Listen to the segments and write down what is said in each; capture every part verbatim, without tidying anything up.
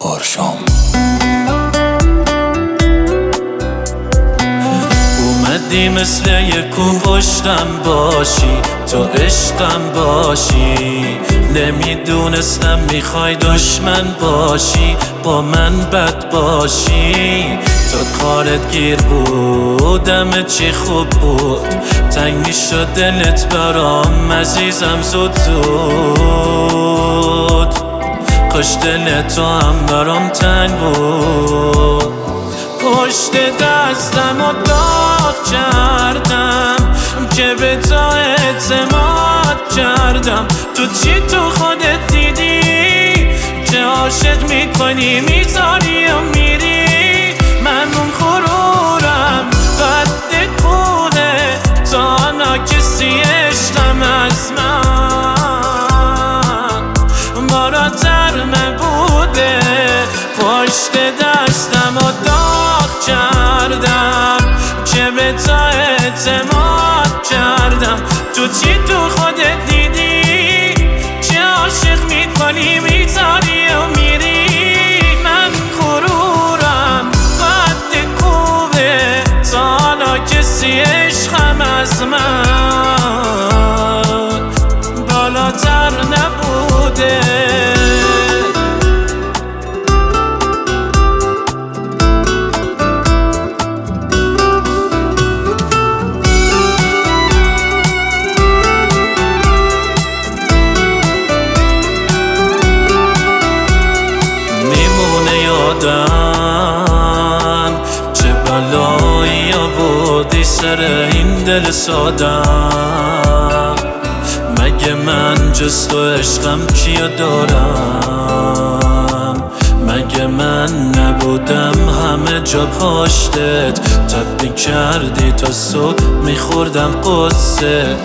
آرشام. اومدی مثل یک کو پشتم باشی، تو عشقم باشی. نمیدونستم میخوای دشمن باشی، با من بد باشی. تو کارت گیر بود، همه چی خوب بود. تنگ میشد دلت برام عزیزم زود زود. کاش دل تو هم برام تنگ بود. پشت دستم و داغ کردم که به تو اعتماد کردم. تو چی تو خودت دیدی که عاشق میکنی میذاری و میری؟ من اون غرورم قد کوه، تا کسی عشقم از من بالاتر نبوده. پشت دستم و داغ کردم که به تو اعتماد کردم. تو چی تو خودت دیدی که عاشق میکنی میذاری و میری؟ من غرورم قد کوه، تا حالا کسی عشقم از من بالاتر نبوده. چه بلایی آوردی سر این دل سادم؟ مگه من جز تو عشقم کیا دارم؟ مگه من نبودم همه جا پشتت؟ تب میکردی تا صبح میخوردم قصه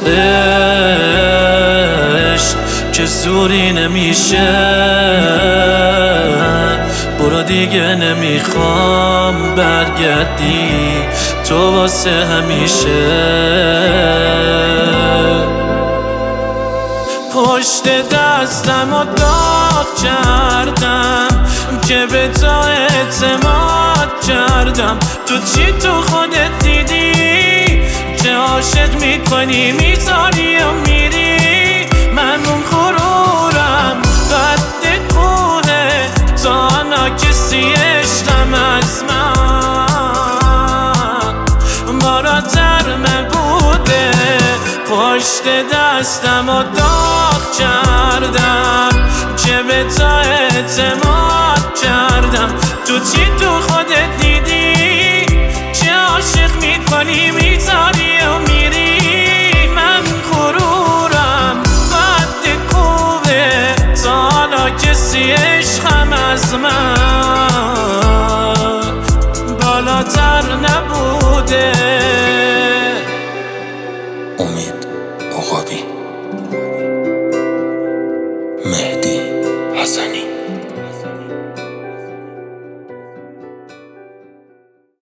عشق که زوری نمیشه. برو دیگه نمیخوام برگردی تو واسه همیشه. پشت دستم و داغ کردم که به تو اعتماد کردم. تو چی تو خودت دیدی که عاشق میکنی میذاری و میری؟ من اون غرورم قد کوه، تا کسی عشقم از من بالاتر نبوده. پشت دستم و داغ کردم که به تو اعتماد کردم. تو چی تو خودت دیدی که عاشق میکنی میذاری و میری؟ من غرورم قد کوه، تا حالا کسی عشقم از من بالاتر نبوده. امید عقابی، مهدی حسنی.